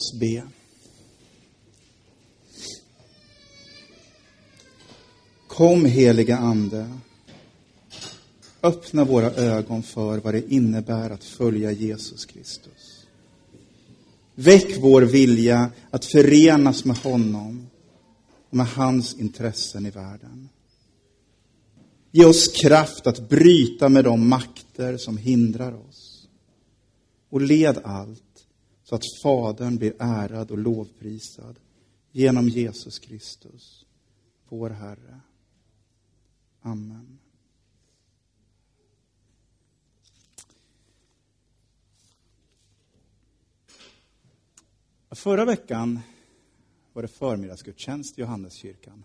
oss be. Kom, heliga ande. Öppna våra ögon för vad det innebär att följa Jesus Kristus. Väck vår vilja att förenas med honom och med hans intressen i världen. Ge oss kraft att bryta med de makter som hindrar oss. Och led allt så att Fadern blir ärad och lovprisad genom Jesus Kristus, vår Herre. Amen. Förra veckan var det förmiddagsgudstjänst i Johanneskyrkan.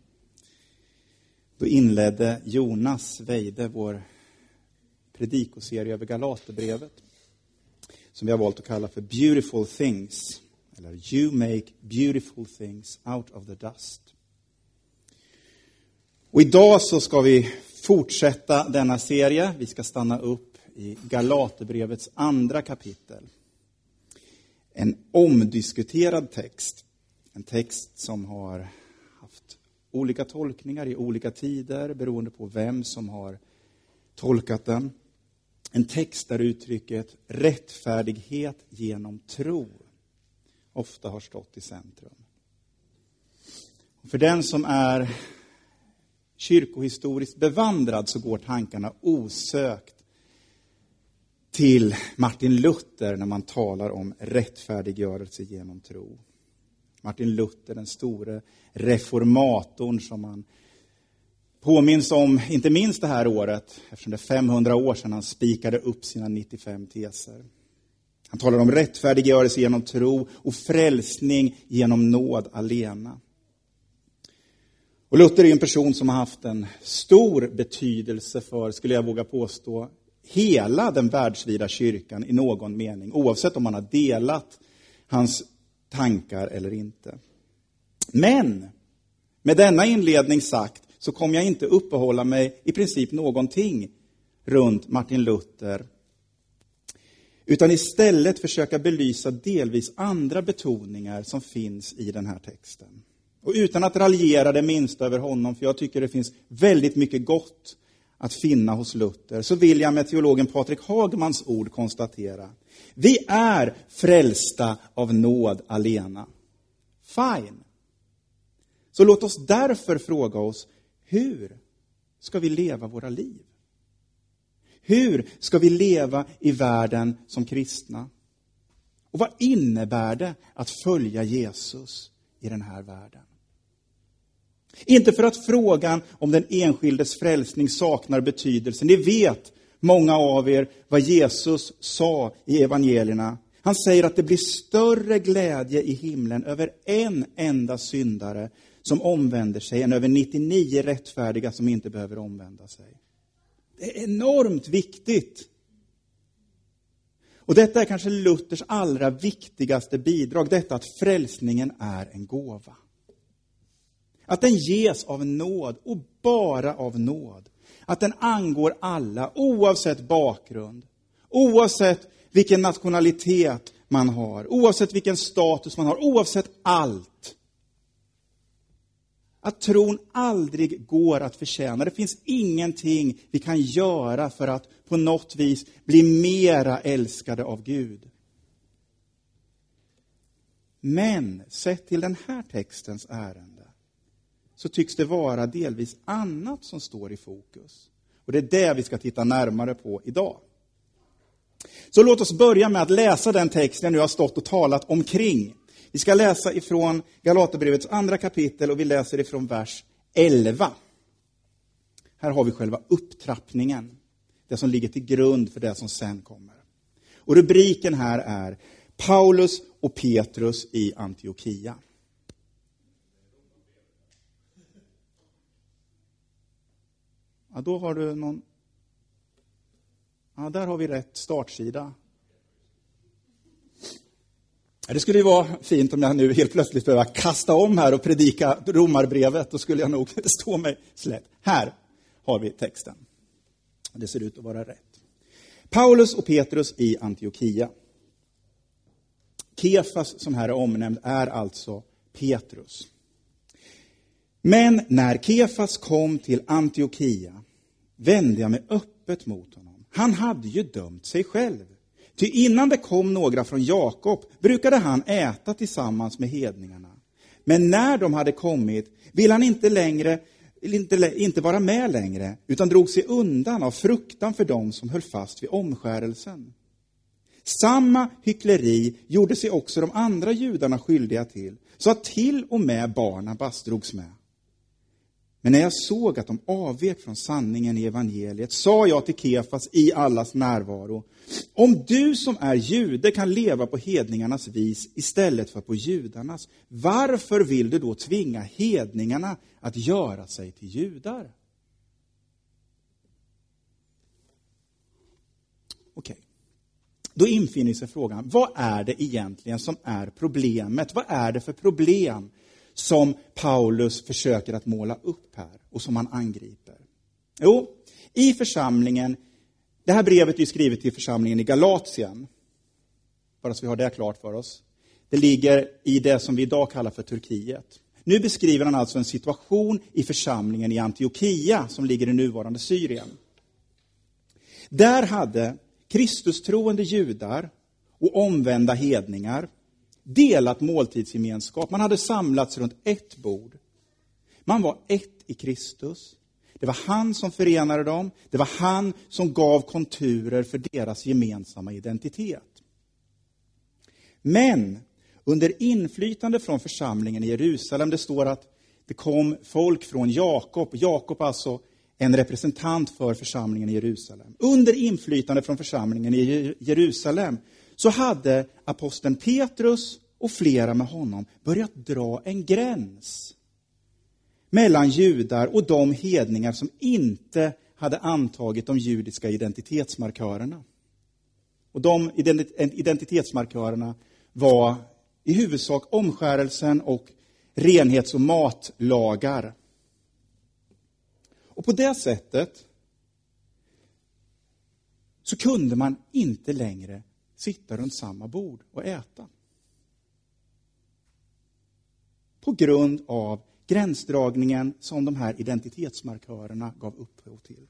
Då inledde Jonas Weide vår predikoserie över Galaterbrevet, som vi har valt att kalla för Beautiful Things, eller You make beautiful things out of the dust. Och idag så ska vi fortsätta denna serie. Vi ska stanna upp i Galaterbrevets andra kapitel. En omdiskuterad text. En text som har haft olika tolkningar i olika tider beroende på vem som har tolkat den. En text där uttrycket rättfärdighet genom tro ofta har stått i centrum. För den som är kyrkohistoriskt bevandrad så går tankarna osökt till Martin Luther när man talar om rättfärdiggörelse genom tro. Martin Luther, den store reformatorn som man påminns om, inte minst det här året, eftersom det är 500 år sedan han spikade upp sina 95 teser. Han talar om rättfärdiggörelse genom tro och frälsning genom nåd alena. Och Luther är en person som har haft en stor betydelse för, skulle jag våga påstå, hela den världsvida kyrkan i någon mening, oavsett om man har delat hans tankar eller inte. Men med denna inledning sagt så kommer jag inte uppehålla mig i princip någonting runt Martin Luther, utan istället försöka belysa delvis andra betoningar som finns i den här texten. Och utan att raljera det minsta över honom, för jag tycker det finns väldigt mycket gott att finna hos Luther, så vill jag med teologen Patrik Hagmans ord konstatera: vi är frälsta av nåd alena. Fine. Så låt oss därför fråga oss, hur ska vi leva våra liv? Hur ska vi leva i världen som kristna? Och vad innebär det att följa Jesus i den här världen? Inte för att frågan om den enskildes frälsning saknar betydelse. Ni vet, många av er, vad Jesus sa i evangelierna. Han säger att det blir större glädje i himlen över en enda syndare som omvänder sig än över 99 rättfärdiga som inte behöver omvända sig. Det är enormt viktigt. Och detta är kanske Luthers allra viktigaste bidrag. Detta att frälsningen är en gåva. Att den ges av nåd och bara av nåd. Att den angår alla oavsett bakgrund. Oavsett vilken nationalitet man har. Oavsett vilken status man har. Oavsett allt. Att tron aldrig går att förtjäna. Det finns ingenting vi kan göra för att på något vis bli mera älskade av Gud. Men sett till den här textens ärende så tycks det vara delvis annat som står i fokus. Och det är det vi ska titta närmare på idag. Så låt oss börja med att läsa den text jag nu har stått och talat omkring. Vi ska läsa ifrån Galaterbrevets andra kapitel och vi läser ifrån vers 11. Här har vi själva upptrappningen. Det som ligger till grund för det som sen kommer. Och rubriken här är Paulus och Petrus i Antiochia. Ja, då har du någon... Ja, där har vi rätt startsida. Det skulle ju vara fint om jag nu helt plötsligt behöver kasta om här och predika Romarbrevet. Då skulle jag nog stå mig slätt. Här har vi texten. Det ser ut att vara rätt. Paulus och Petrus i Antiochia. Kefas, som här är omnämnd, är alltså Petrus. Men när Kefas kom till Antiokia vände jag mig öppet mot honom. Han hade ju dömt sig själv. Ty innan det kom några från Jakob brukade han äta tillsammans med hedningarna. Men när de hade kommit ville han inte vara med längre, utan drog sig undan av fruktan för dem som höll fast vid omskärelsen. Samma hyckleri gjorde sig också de andra judarna skyldiga till, så att till och med Barnabas drogs med. Men när jag såg att de avvek från sanningen i evangeliet sa jag till Kefas i allas närvaro: om du som är jude kan leva på hedningarnas vis istället för på judarnas, varför vill du då tvinga hedningarna att göra sig till judar? Okej. Då infinner sig frågan, vad är det egentligen som är problemet? Vad är det för problem som Paulus försöker att måla upp här och som han angriper? Jo, i församlingen, det här brevet är skrivet till församlingen i Galatien, bara så vi har det klart för oss. Det ligger i det som vi idag kallar för Turkiet. Nu beskriver han alltså en situation i församlingen i Antiokia som ligger i nuvarande Syrien. Där hade Kristustroende judar och omvända hedningar delat måltidsgemenskap. Man hade samlats runt ett bord. Man var ett i Kristus. Det var han som förenade dem. Det var han som gav konturer för deras gemensamma identitet. Men under inflytande från församlingen i Jerusalem, det står att det kom folk från Jakob. Jakob alltså en representant för församlingen i Jerusalem. Under inflytande från församlingen i Jerusalem så hade aposteln Petrus och flera med honom börjat dra en gräns mellan judar och de hedningar som inte hade antagit de judiska identitetsmarkörerna. Och de identitetsmarkörerna var i huvudsak omskärelsen och renhets- och matlagar. Och på det sättet så kunde man inte längre sitta runt samma bord och äta. På grund av gränsdragningen som de här identitetsmarkörerna gav upphov till.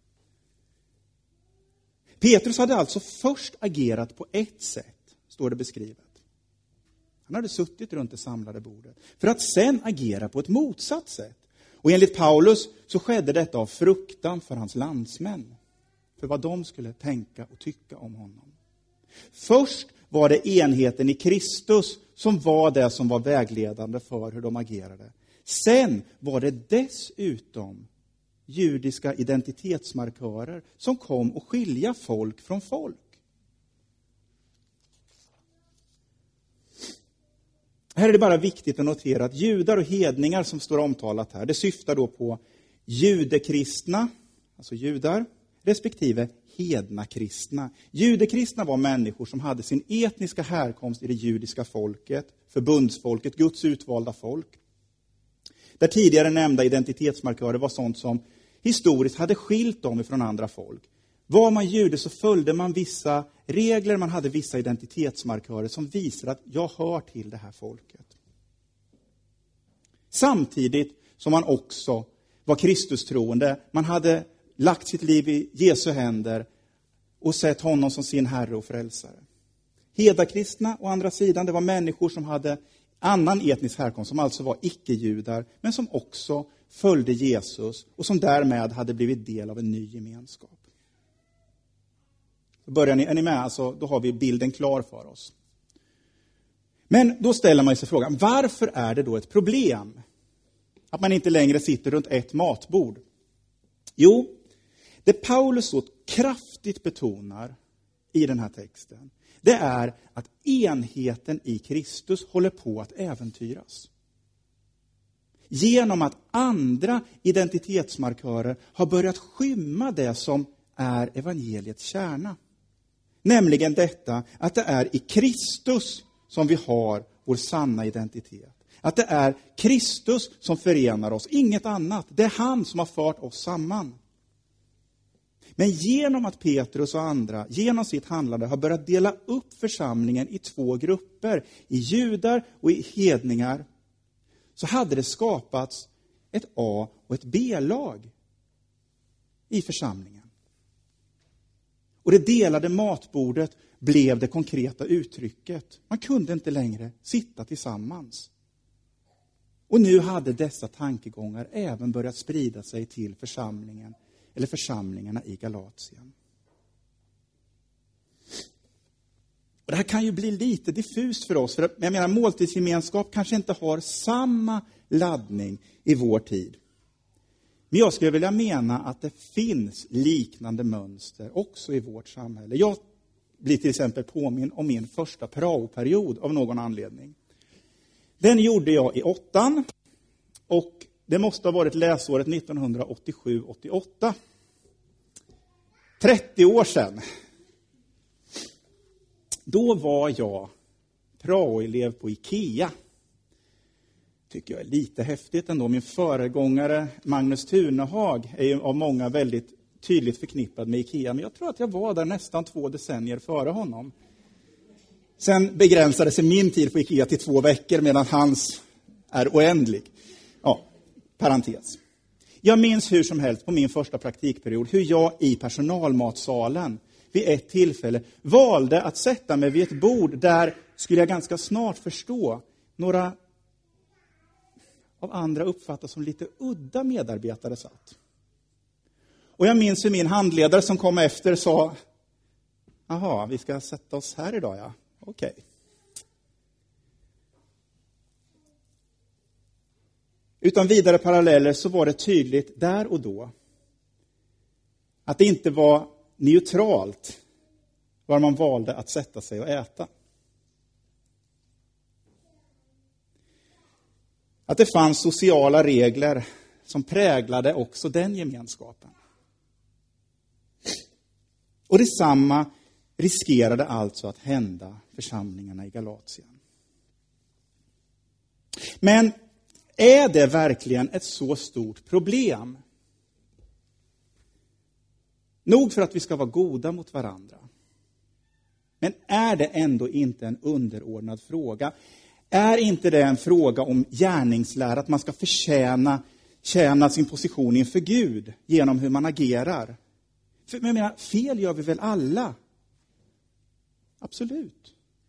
Petrus hade alltså först agerat på ett sätt, står det beskrivet. Han hade suttit runt det samlade bordet för att sen agera på ett motsatt sätt. Och enligt Paulus så skedde detta av fruktan för hans landsmän. För vad de skulle tänka och tycka om honom. Först var det enheten i Kristus som var det som var vägledande för hur de agerade. Sen var det dessutom judiska identitetsmarkörer som kom att skilja folk från folk. Här är det bara viktigt att notera att judar och hedningar som står omtalat här, det syftar då på judekristna, alltså judar, respektive hedna kristna. Judekristna var människor som hade sin etniska härkomst i det judiska folket, förbundsfolket, Guds utvalda folk. Där tidigare nämnda identitetsmarkörer var sånt som historiskt hade skilt dem från andra folk. Var man jude så följde man vissa regler, man hade vissa identitetsmarkörer som visar att jag hör till det här folket. Samtidigt som man också var Kristustroende, man hade lagt sitt liv i Jesu händer och sett honom som sin herre och frälsare. Hedakristna å andra sidan, det var människor som hade annan etnisk härkomst, som alltså var icke-judar, men som också följde Jesus och som därmed hade blivit del av en ny gemenskap. Är ni med? Alltså, då har vi bilden klar för oss. Men då ställer man sig frågan, varför är det då ett problem att man inte längre sitter runt ett matbord? Jo, det Paulus så kraftigt betonar i den här texten, det är att enheten i Kristus håller på att äventyras. Genom att andra identitetsmarkörer har börjat skymma det som är evangeliets kärna. Nämligen detta att det är i Kristus som vi har vår sanna identitet. Att det är Kristus som förenar oss, inget annat. Det är han som har fört oss samman. Men genom att Petrus och andra genom sitt handlande har börjat dela upp församlingen i två grupper, i judar och i hedningar, så hade det skapats ett A- och ett B-lag i församlingen. Och det delade matbordet blev det konkreta uttrycket. Man kunde inte längre sitta tillsammans. Och nu hade dessa tankegångar även börjat sprida sig till församlingen, eller församlingarna i Galatien. Och det här kan ju bli lite diffust för oss. För jag menar, måltidsgemenskap kanske inte har samma laddning i vår tid. Men jag skulle vilja mena att det finns liknande mönster också i vårt samhälle. Jag blir till exempel påminn om min första praoperiod av någon anledning. Den gjorde jag i 8:an och det måste ha varit läsåret 1987-88. 30 år sedan. Då var jag praoelev på IKEA. Tycker jag är lite häftigt ändå. Min föregångare Magnus Tunehag är ju av många väldigt tydligt förknippad med IKEA. Men jag tror att jag var där nästan 2 decennier före honom. Sen begränsade sig min tid på IKEA till 2 veckor medan hans är oändlig. Ja, parentes. Jag minns hur som helst på min första praktikperiod hur jag i personalmatsalen vid ett tillfälle valde att sätta mig vid ett bord där, skulle jag ganska snart förstå, några av andra uppfattas som lite udda medarbetare satt. Och jag minns hur min handledare som kom efter sa: "Jaha, vi ska sätta oss här idag, ja. Okej." Utan vidare paralleller så var det tydligt där och då att det inte var neutralt var man valde att sätta sig och äta. Att det fanns sociala regler som präglade också den gemenskapen. Och detsamma riskerade alltså att hända församlingarna i Galatien. Men är det verkligen ett så stort problem? Nog för att vi ska vara goda mot varandra. Men är det ändå inte en underordnad fråga? Är inte det en fråga om gärningslära, att man ska tjäna sin position inför Gud genom hur man agerar? För jag menar, fel gör vi väl alla? Absolut.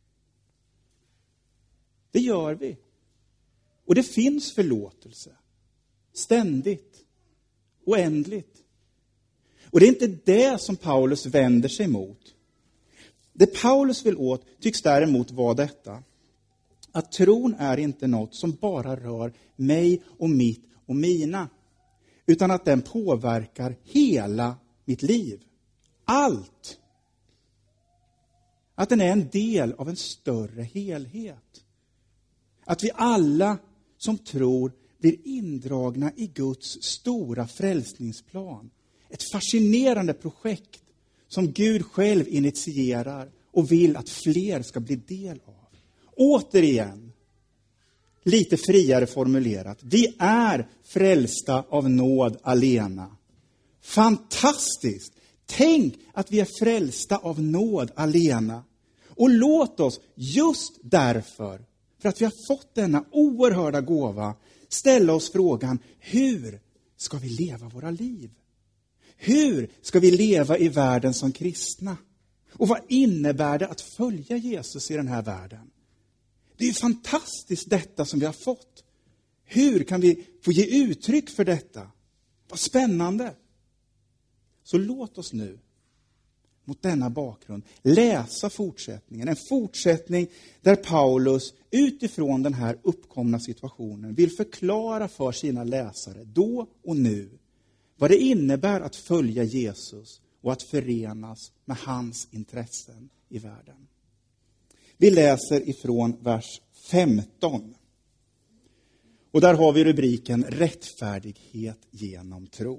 Det gör vi. Och det finns förlåtelse. Ständigt. Oändligt. Och det är inte det som Paulus vänder sig mot. Det Paulus vill åt tycks däremot vara detta: att tron är inte något som bara rör mig och mitt och mina, utan att den påverkar hela mitt liv. Allt. Att den är en del av en större helhet. Att vi alla som tror blir indragna i Guds stora frälsningsplan. Ett fascinerande projekt som Gud själv initierar och vill att fler ska bli del av. Återigen, lite friare formulerat: vi är frälsta av nåd alena. Fantastiskt! Tänk att vi är frälsta av nåd alena. Och låt oss just därför, för att vi har fått denna oerhörda gåva, ställa oss frågan: hur ska vi leva våra liv? Hur ska vi leva i världen som kristna? Och vad innebär det att följa Jesus i den här världen? Det är ju fantastiskt detta som vi har fått. Hur kan vi få ge uttryck för detta? Vad spännande! Så låt oss nu, mot denna bakgrund, läsa fortsättningen. En fortsättning där Paulus utifrån den här uppkomna situationen vill förklara för sina läsare då och nu vad det innebär att följa Jesus och att förenas med hans intressen i världen. Vi läser ifrån vers 15. Och där har vi rubriken rättfärdighet genom tro.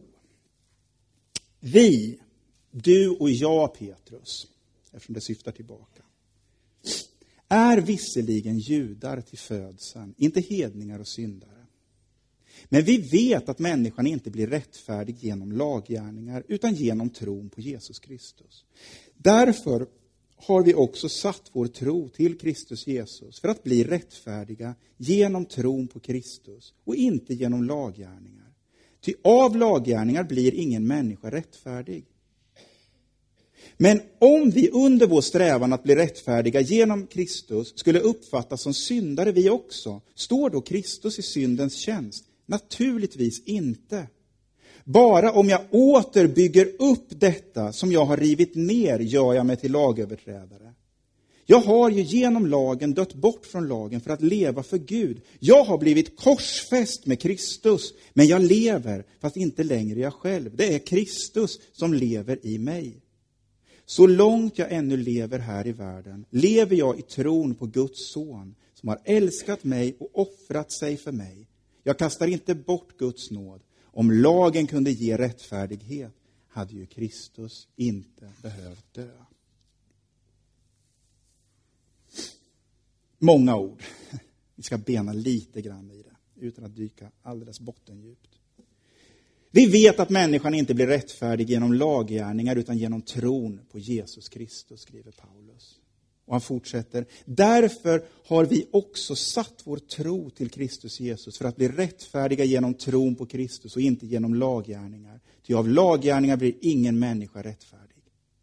Vi, du och jag Petrus, eftersom det syftar tillbaka, är visserligen judar till födseln, inte hedningar och syndare. Men vi vet att människan inte blir rättfärdig genom laggärningar utan genom tron på Jesus Kristus. Därför har vi också satt vår tro till Kristus Jesus för att bli rättfärdiga genom tron på Kristus och inte genom laggärningar. Ty av laggärningar blir ingen människa rättfärdig. Men om vi under vår strävan att bli rättfärdiga genom Kristus skulle uppfattas som syndare vi också, står då Kristus i syndens tjänst? Naturligtvis inte. Bara om jag åter bygger upp detta som jag har rivit ner gör jag mig till lagöverträdare. Jag har ju genom lagen dött bort från lagen för att leva för Gud. Jag har blivit korsfäst med Kristus, men jag lever fast inte längre jag själv. Det är Kristus som lever i mig. Så långt jag ännu lever här i världen lever jag i tron på Guds son som har älskat mig och offrat sig för mig. Jag kastar inte bort Guds nåd. Om lagen kunde ge rättfärdighet hade ju Kristus inte behövt dö. Många ord. Vi ska bena lite grann i det utan att dyka alldeles bottendjupt. Vi vet att människan inte blir rättfärdig genom laggärningar utan genom tron på Jesus Kristus, skriver Paulus. Och han fortsätter, därför har vi också satt vår tro till Kristus Jesus för att bli rättfärdiga genom tron på Kristus och inte genom laggärningar. Ty av laggärningar blir ingen människa rättfärdig.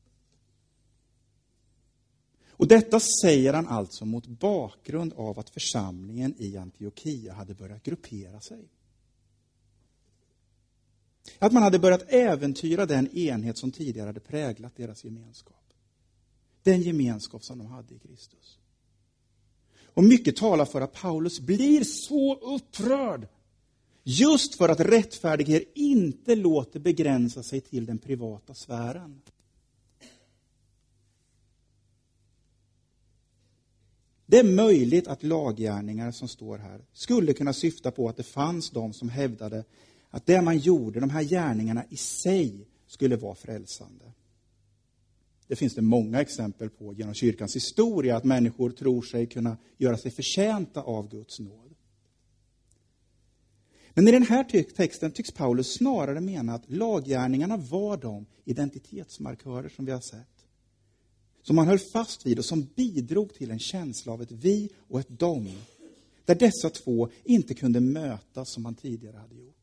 Och detta säger han alltså mot bakgrund av att församlingen i Antiochia hade börjat gruppera sig. Att man hade börjat äventyra den enhet som tidigare hade präglat deras gemenskap. Den gemenskap som de hade i Kristus. Och mycket talar för att Paulus blir så upprörd. Just för att rättfärdighet inte låter begränsa sig till den privata sfären. Det är möjligt att laggärningar som står här skulle kunna syfta på att det fanns de som hävdade att det man gjorde, de här gärningarna i sig, skulle vara frälsande. Det finns det många exempel på genom kyrkans historia, att människor tror sig kunna göra sig förtjänta av Guds nåd. Men i den här texten tycks Paulus snarare mena att laggärningarna var de identitetsmarkörer som vi har sett. Som man höll fast vid och som bidrog till en känsla av ett vi och ett dom. Där dessa två inte kunde mötas som man tidigare hade gjort.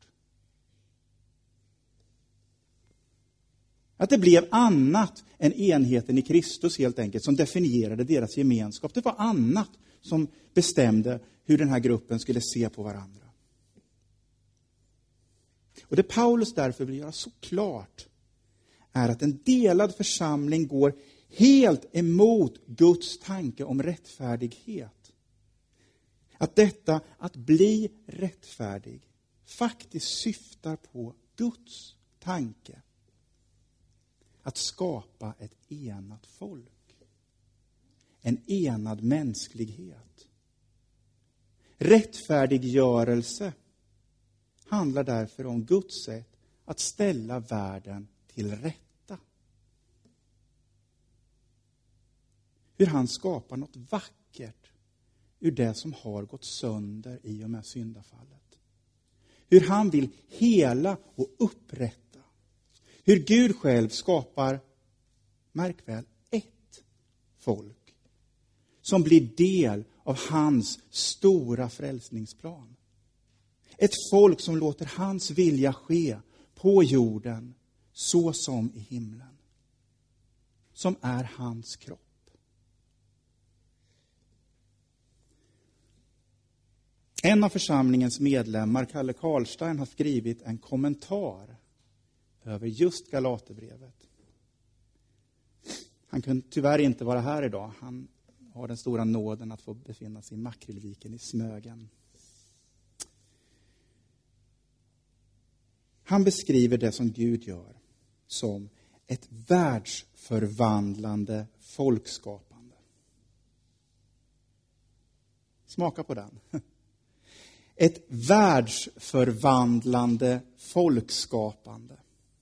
Att det blev annat än enheten i Kristus helt enkelt som definierade deras gemenskap. Det var annat som bestämde hur den här gruppen skulle se på varandra. Och det Paulus därför vill göra så klart är att en delad församling går helt emot Guds tanke om rättfärdighet. Att detta att bli rättfärdig faktiskt syftar på Guds tanke. Att skapa ett enat folk. En enad mänsklighet. Rättfärdiggörelse handlar därför om Guds sätt att ställa världen till rätta. Hur han skapar något vackert ur det som har gått sönder i och med syndafallet. Hur han vill hela och upprätta. Hur Gud själv skapar, märk väl, ett folk som blir del av hans stora frälsningsplan. Ett folk som låter hans vilja ske på jorden så som i himlen. Som är hans kropp. En av församlingens medlemmar, Kalle Karlstein, har skrivit en kommentar över just Galaterbrevet. Han kunde tyvärr inte vara här idag. Han har den stora nåden att få befinna sig i Makrillviken i Smögen. Han beskriver det som Gud gör som ett världsförvandlande folkskapande. Smaka på den. Ett världsförvandlande folkskapande.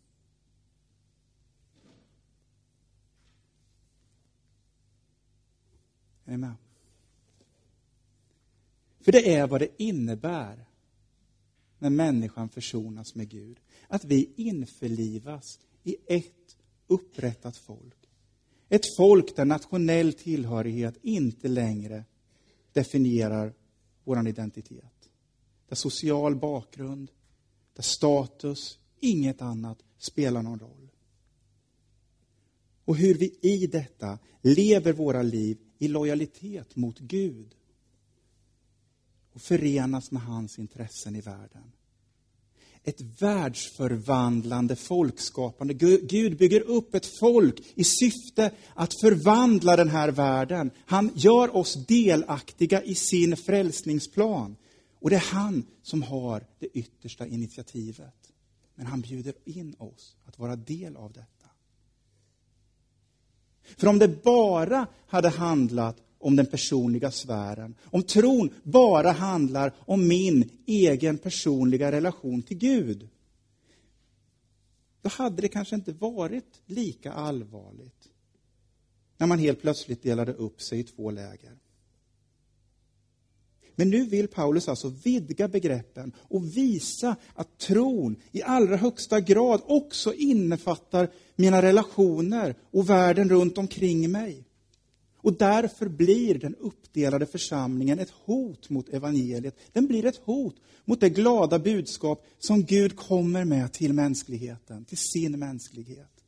Är ni med? För det är vad det innebär när människan försonas med Gud. Att vi införlivas i ett upprättat folk. Ett folk där nationell tillhörighet inte längre definierar vår identitet. Där social bakgrund, där status, inget annat spelar någon roll. Och hur vi i detta lever våra liv i lojalitet mot Gud. Och förenas med hans intressen i världen. Ett världsförvandlande folkskapande. Gud bygger upp ett folk i syfte att förvandla den här världen. Han gör oss delaktiga i sin frälsningsplan. Och det är han som har det yttersta initiativet. Men han bjuder in oss att vara del av detta. För om det bara hade handlat om den personliga sfären, om tron bara handlar om min egen personliga relation till Gud, då hade det kanske inte varit lika allvarligt när man helt plötsligt delade upp sig i två läger. Men nu vill Paulus alltså vidga begreppen och visa att tron i allra högsta grad också innefattar mina relationer och världen runt omkring mig. Och därför blir den uppdelade församlingen ett hot mot evangeliet. Den blir ett hot mot det glada budskap som Gud kommer med till mänskligheten, till sin mänsklighet.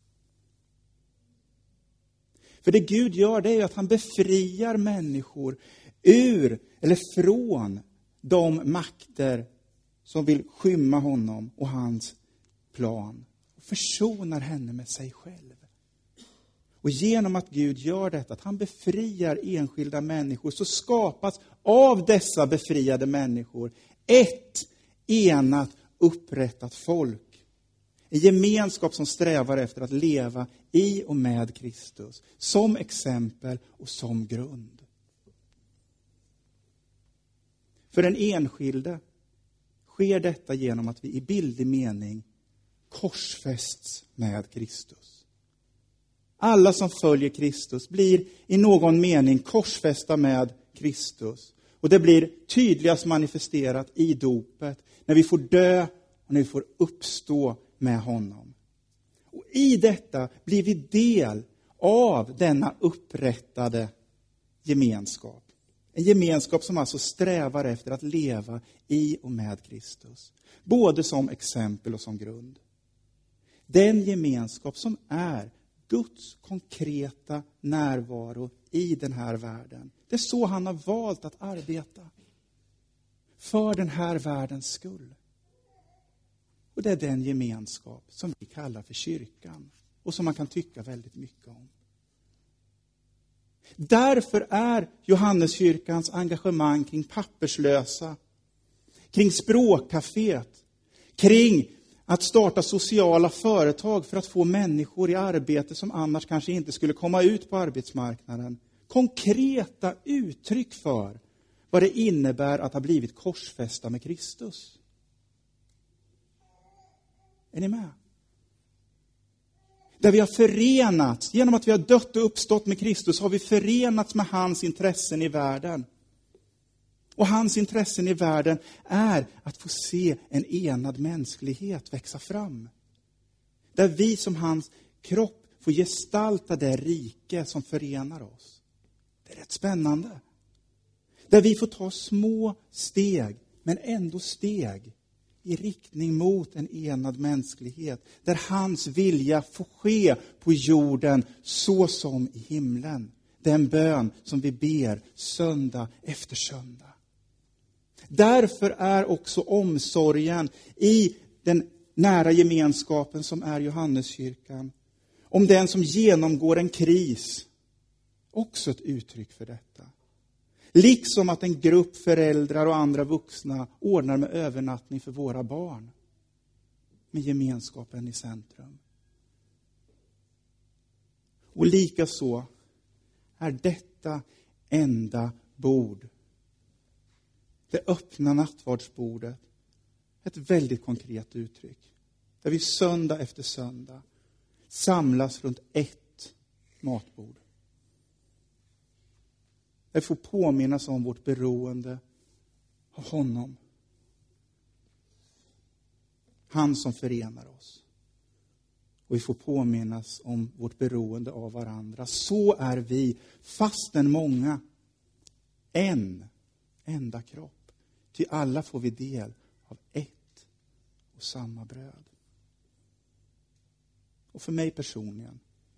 För det Gud gör, det är att han befriar människor ur eller från de makter som vill skymma honom och hans plan. Och försonar henne med sig själv. Och genom att Gud gör detta, att han befriar enskilda människor, så skapas av dessa befriade människor ett enat, upprättat folk. En gemenskap som strävar efter att leva i och med Kristus. Som exempel och som grund. För den enskilde sker detta genom att vi i bildlig mening korsfästs med Kristus. Alla som följer Kristus blir i någon mening korsfästa med Kristus. Och det blir tydligast manifesterat i dopet. När vi får dö och när vi får uppstå med honom. Och i detta blir vi del av denna upprättade gemenskap. En gemenskap som alltså strävar efter att leva i och med Kristus. Både som exempel och som grund. Den gemenskap som är Guds konkreta närvaro i den här världen. Det är så han har valt att arbeta. För den här världens skull. Och det är den gemenskap som vi kallar för kyrkan. Och som man kan tycka väldigt mycket om. Därför är Johanneskyrkans engagemang kring papperslösa, kring språkcaféet, kring att starta sociala företag för att få människor i arbete som annars kanske inte skulle komma ut på arbetsmarknaden. Konkreta uttryck för vad det innebär att ha blivit korsfästa med Kristus. Är ni med? Där vi har förenats, genom att vi har dött och uppstått med Kristus, har vi förenats med hans intressen i världen. Och hans intressen i världen är att få se en enad mänsklighet växa fram. Där vi som hans kropp får gestalta det rike som förenar oss. Det är rätt spännande. Där vi får ta små steg, men ändå steg i riktning mot en enad mänsklighet. Där hans vilja får ske på jorden så som i himlen. Den bön som vi ber söndag efter söndag. Därför är också omsorgen i den nära gemenskapen som är Johanneskyrkan, om den som genomgår en kris, också ett uttryck för detta. Liksom att en grupp föräldrar och andra vuxna ordnar med övernattning för våra barn. Med gemenskapen i centrum. Och likaså är detta enda bord, det öppna nattvardsbordet, ett väldigt konkret uttryck. Där vi söndag efter söndag samlas runt ett matbord. Där vi får påminnas om vårt beroende av honom. Han som förenar oss. Och vi får påminnas om vårt beroende av varandra. Så är vi, fastän många, en enda kropp. Till alla får vi del av ett och samma bröd. Och för mig personligen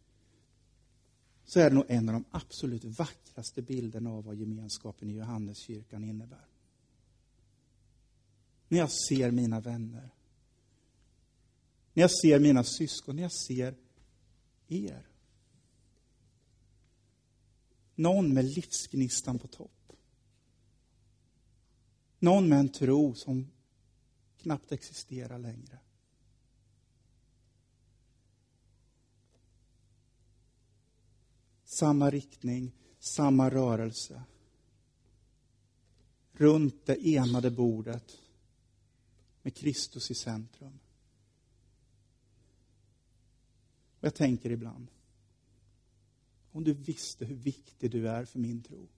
så är det nog en av de absolut vackraste bilderna av vad gemenskapen i Johanneskyrkan innebär. När jag ser mina vänner, när jag ser mina syskon, när jag ser er. Någon med livsgnistan på topp. Någon med en tro som knappt existerar längre. Samma riktning, samma rörelse. Runt det enade bordet med Kristus i centrum. Och jag tänker ibland, om du visste hur viktig du är för min tro.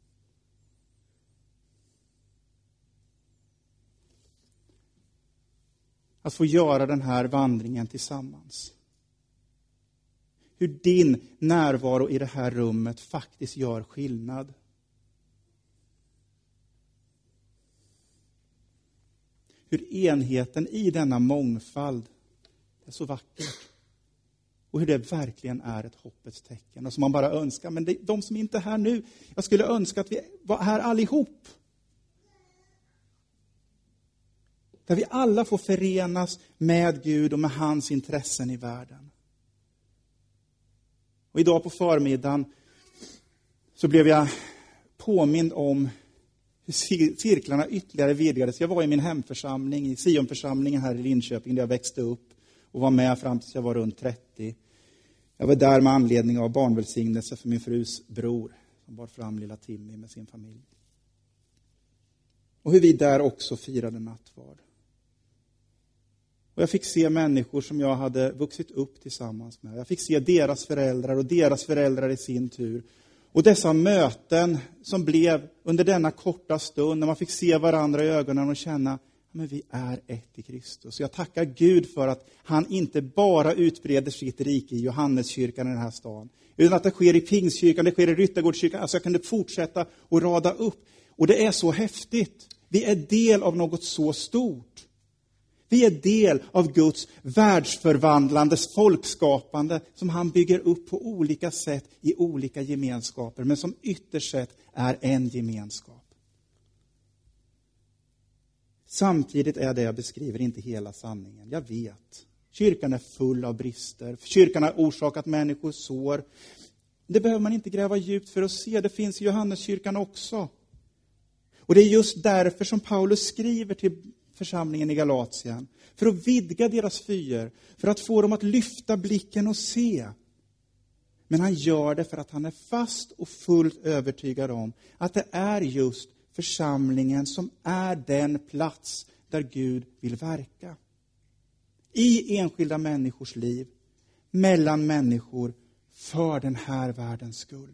Att få göra den här vandringen tillsammans. Hur din närvaro i det här rummet faktiskt gör skillnad. Hur enheten i denna mångfald är så vacker. Och hur det verkligen är ett hoppets tecken. Och som man bara önskar, men de som inte är här nu, jag skulle önska att vi var här allihop. Där vi alla får förenas med Gud och med hans intressen i världen. Och idag på förmiddagen så blev jag påmind om hur cirklarna ytterligare vidgades. Jag var i min hemförsamling, i Sionförsamlingen här i Linköping, där jag växte upp och var med fram tills jag var runt 30. Jag var där med anledning av barnvälsignelse för min frus bror som bar fram lilla Timmy med sin familj. Och hur vi där också firade nattvard. Och jag fick se människor som jag hade vuxit upp tillsammans med. Jag fick se deras föräldrar och deras föräldrar i sin tur. Och dessa möten som blev under denna korta stund när man fick se varandra i ögonen och känna men vi är ett i Kristus. Jag tackar Gud för att han inte bara utbreder sitt rike i Johanneskyrkan i den här stan. Utan att det sker i Pingstkyrkan, det sker i Ryttargårdskyrkan. Alltså jag kunde fortsätta och rada upp. Och det är så häftigt. Vi är del av något så stort. Vi är del av Guds världsförvandlande, folkskapande som han bygger upp på olika sätt i olika gemenskaper. Men som ytterst sett är en gemenskap. Samtidigt är det jag beskriver inte hela sanningen. Jag vet. Kyrkan är full av brister. Kyrkan har orsakat människor sår. Det behöver man inte gräva djupt för att se. Det finns i Johanneskyrkan också. Och det är just därför som Paulus skriver till församlingen i Galatien. För att vidga deras vyer. För att få dem att lyfta blicken och se. Men han gör det för att han är fast och fullt övertygad om att det är just församlingen som är den plats där Gud vill verka. I enskilda människors liv. Mellan människor. För den här världens skull.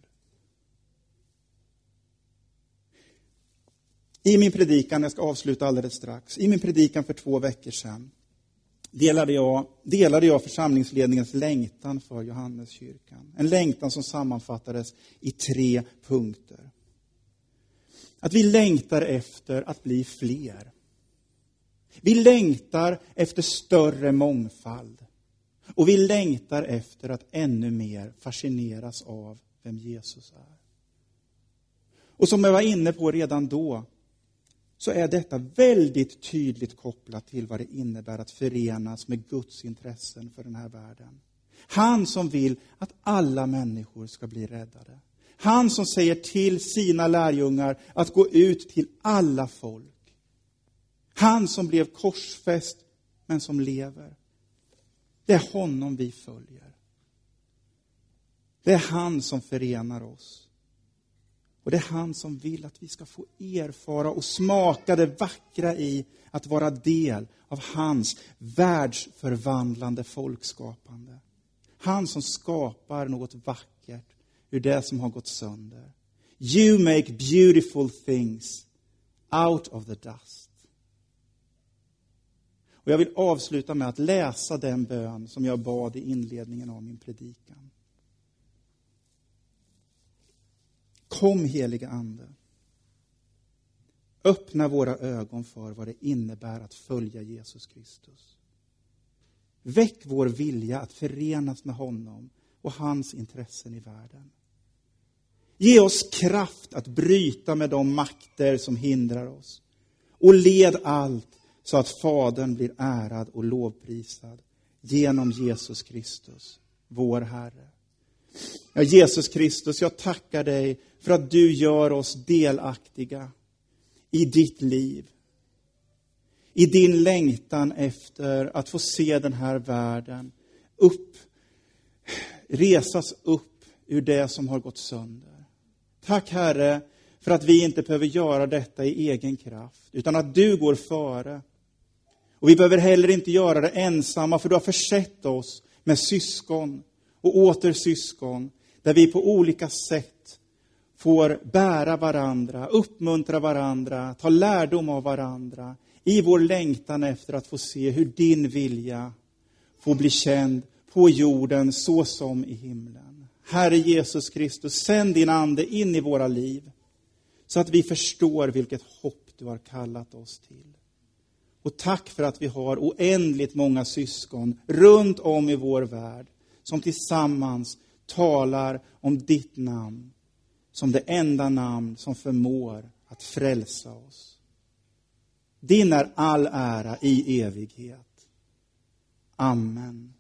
I min predikan, jag ska avsluta alldeles strax. I min predikan för 2 veckor sedan delade jag församlingsledningens längtan för Johanneskyrkan. En längtan som sammanfattades i 3 punkter. Att vi längtar efter att bli fler. Vi längtar efter större mångfald. Och vi längtar efter att ännu mer fascineras av vem Jesus är. Och som jag var inne på redan då, så är detta väldigt tydligt kopplat till vad det innebär att förenas med Guds intressen för den här världen. Han som vill att alla människor ska bli räddade. Han som säger till sina lärjungar att gå ut till alla folk. Han som blev korsfäst men som lever. Det är honom vi följer. Det är han som förenar oss. Och det är han som vill att vi ska få erfara och smaka det vackra i att vara del av hans världsförvandlande folkskapande. Han som skapar något vackert ur det som har gått sönder. You make beautiful things out of the dust. Och jag vill avsluta med att läsa den bön som jag bad i inledningen av min predikan. Kom, heliga ande. Öppna våra ögon för vad det innebär att följa Jesus Kristus. Väck vår vilja att förenas med honom och hans intressen i världen. Ge oss kraft att bryta med de makter som hindrar oss. Och led allt så att Fadern blir ärad och lovprisad genom Jesus Kristus, vår Herre. Ja, Jesus Kristus, jag tackar dig för att du gör oss delaktiga i ditt liv. I din längtan efter att få se den här världen resas upp ur det som har gått sönder. Tack, Herre, för att vi inte behöver göra detta i egen kraft, utan att du går före. Och vi behöver heller inte göra det ensamma, för du har försett oss med syskon och åter syskon, där vi på olika sätt får bära varandra, uppmuntra varandra, ta lärdom av varandra i vår längtan efter att få se hur din vilja får bli känd på jorden så som i himlen. Herre Jesus Kristus, sänd din ande in i våra liv så att vi förstår vilket hopp du har kallat oss till. Och tack för att vi har oändligt många syskon runt om i vår värld som tillsammans talar om ditt namn som det enda namn som förmår att frälsa oss. Din är all ära i evighet. Amen.